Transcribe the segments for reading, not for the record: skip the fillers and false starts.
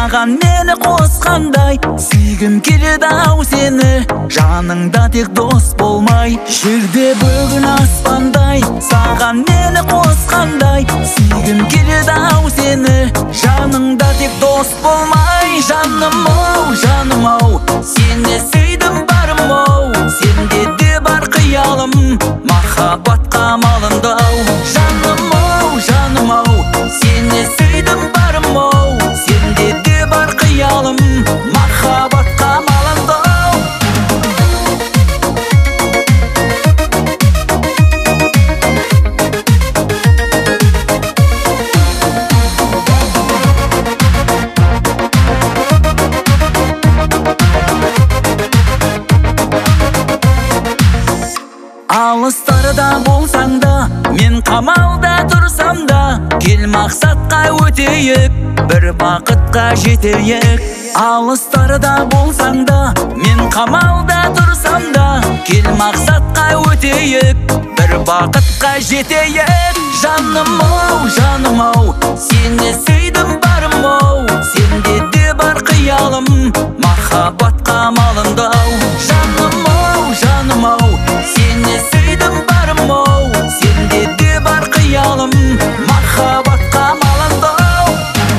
саған мені қосқандай, сүйгім келеді ау сені, жаныңда тек дос болмай. Жерде бүгін аспандай, саған мені қосқандай, сүйгім келеді ау сені, жаныңда тек дос болмай. Жаным ау, сені сүйдім барым ау, сенде де бар қиялым, махаббатқа малынды ау. Жаным ау, сені сүйдім барым ау, сенде де бар қиялым, махаббатқа малынды ау. Алыстарда болсаң да, мен қамалда тұрсам да, кел мақсатқа өтейік, бір бақытқа жетейік. Алыстарда болсаң да, мен қамалда тұрсам да, кел мақсатқа өтейік, бір бақытқа жетейік. Жаным ау, сені сүйдім барым ау, сенде де бар қиялым, махаббатқа малынды ау. Жаным ау, сені сүйдім барым ау, сенде де бар қиялым, махаббатқа малынды ау.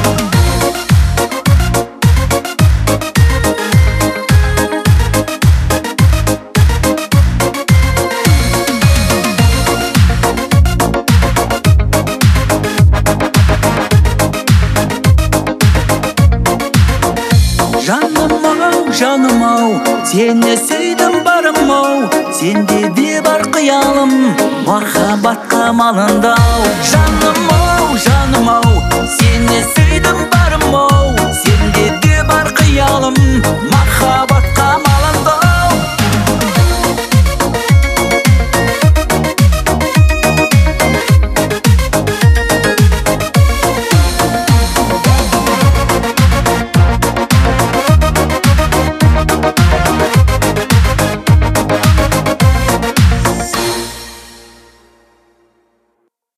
Жаным ау, сені сүйдім барым ау, сенде де бар қиялым, махаббатқа малынды ау. Жаным ау, сені сүйдім барым ау, сенде де бар қиялым, махаббатқа